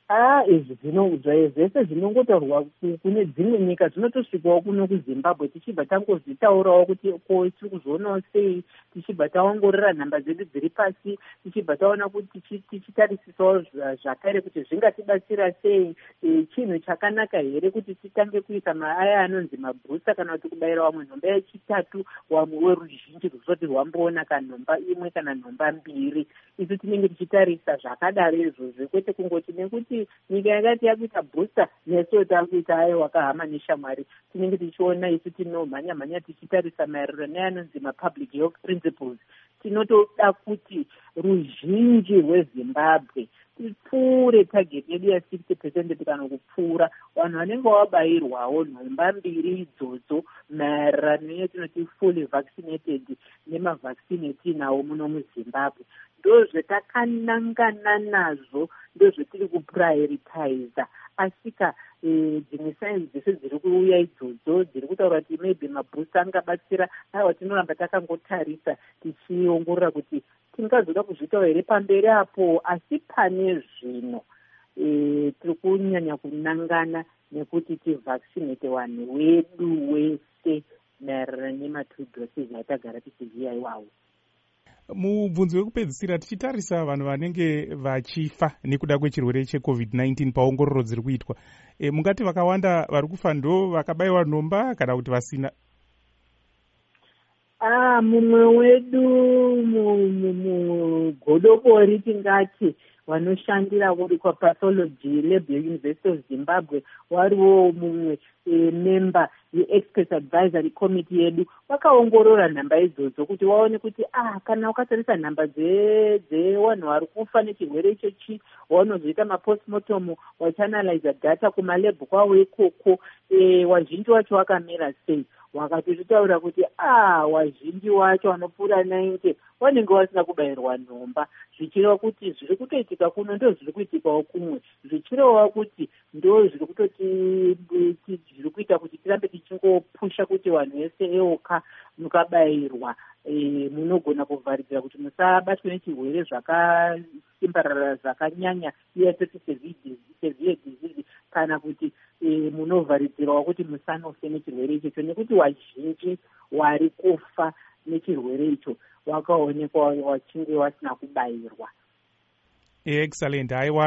izvi zvese zvinongotaurwa kune dzimwe nyika zvinotosvikawo kuno kuZimbabwe, tichibva tangozvitaurawo kuti ko tiri kuzvionawo sei, tichibva taongorora nhamba dzedu dziri pasi, tichibva taona kuti tichitarisisawo zvakare kuti zvingatibatsira sei, chinhu chakanaka here kuti titange kuisa aya anonzi mabhusta kana kuti kubayira wamwe nhomba yechitatu, wamwe weruzhinji rwusati rwamboona kana nhomba imwe kana nhomba mbiri. Isu tinenge tichitarisa zvakadaro izvozvo, kwete kungoti nekuti nyika yakati yakuita bhusta nesuwo takuita ayo wakahama neshamwari. Tinenge tichiona isu tinomhanya tichitarisa maererano neanonzi mapublic health principles. Tinotoda kuti ruzhinji rweZimbabwe tipfuure target yedu ya60% kana kupfuura vanhu vanenge vabayirwawo nhomba mbiri idzodzo maererano neyatinoti fully vaccinated nemavhaccine etinawo muno muZimbabwe. Ndozvetakanangana nazvo, ndozvetiri kuprioritiza. Asika dzimwe saini dzese dziri kuuya idzodzo dziri kutaura kuti maybe mabhusta angabatsira, aiwa tinoramba takangotarisa tichiongorora kuti tingazoda kuzvitawo here pamberi apo. Asi pane zvino tiri kunyanya kunangana nekuti tivaccinate vanhu wedu wese maererano nema2 doses atagara tichiziva iwawo. Mubvunzo wekupedzisira, tichitarisa vanhu vanenge vachifa nekuda kwechirwere cheCovid-19 paongororo dziri kuitwa, mungati vakawanda vari kufa ndo vakabayiwa nhomba kana kuti vasina? Mumwe wedu mugodobori tingati vanoshandira kuri kwapathology lab yeUniversity of Zimbabwe, wariwo mumwe member yeexpert advisory committee yedu, vakaongorora nhamba idzodzo kuti waone kuti kana ukatarisa nhamba dzevanhu vari kufa nechirwere ichochi, waunozoita mapostmortem, wachianalyza data kumalebhu kwavo ikoko, wazhinji wacho wakamira sei. Wakatozvitaura kuti wazhinji wacho vanopfuura 90 vanenge vasina kubayirwa nhomba, zvichireva kuti zviri kutoitika kuno ndo zviri kuitikawo kumwe, zvichireva kuti ndo zviri kuita kuti tirambe tichingopusha kuti vanhu vese eoka mukabayirwa, munogona kuvharidzira kuti musabatwe nechirwere zvakasimbarara zvakanyanya iyatoti severe disease, kana kuti munovharidzirawo kuti musanofe nechirwere ichocho, nekuti wazhinji wari kufa nechirwere icho wakaonekwa wachinge wasina kubayirwa. Excellent.